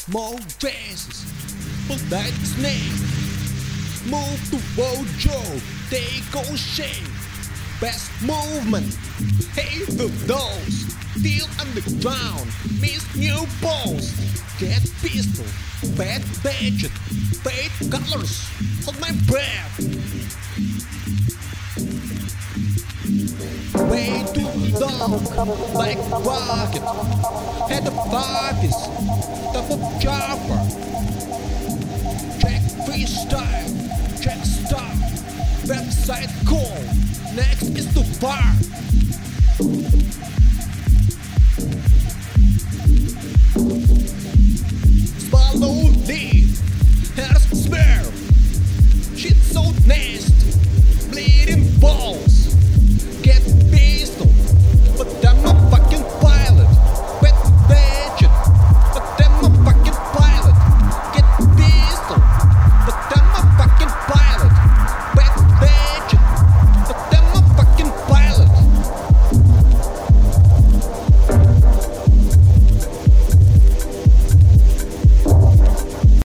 Small faces, polite snake. Move to Bojo, they go shake. Best movement, hey the those. Still underground, miss new balls. Get pistol, bad budget, fade colors. Hold my breath. Way too long, like rocket. Head of artist, top of chopper. Check freestyle, check stop. Website call, next is too far.